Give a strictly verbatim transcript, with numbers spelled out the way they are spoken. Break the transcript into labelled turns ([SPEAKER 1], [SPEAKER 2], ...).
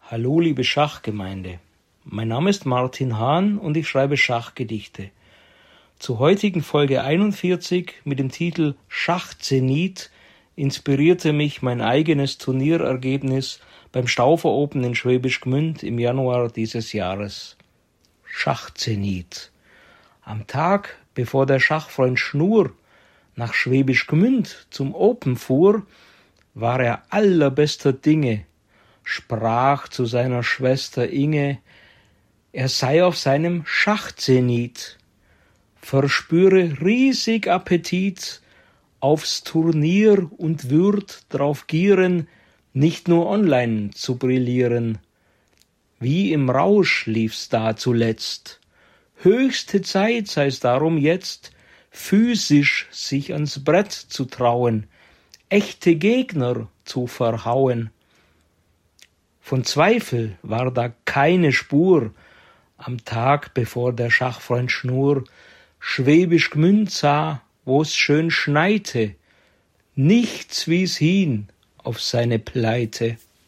[SPEAKER 1] Hallo liebe Schachgemeinde, mein Name ist Martin Hahn und ich schreibe Schachgedichte. Zur heutigen Folge einundvierzig mit dem Titel Schachzenit inspirierte mich mein eigenes Turnierergebnis beim Stauffer Open in Schwäbisch Gmünd im Januar dieses Jahres. Schachzenit. Am Tag, bevor der Schachfreund Schnur nach Schwäbisch Gmünd zum Open fuhr, war er allerbester Dinge, sprach zu seiner Schwester Inge, er sei auf seinem Schachzenit, verspüre riesig Appetit aufs Turnier und würd drauf gieren, nicht nur online zu brillieren. Wie im Rausch lief's da zuletzt. Höchste Zeit sei's darum jetzt, physisch sich ans Brett zu trauen, echte Gegner zu verhauen. Von Zweifel war da keine Spur am Tag, bevor der Schachfreund Schnur Schwäbisch Gmünd sah, wo's schön schneite, nichts wies hin auf seine Pleite.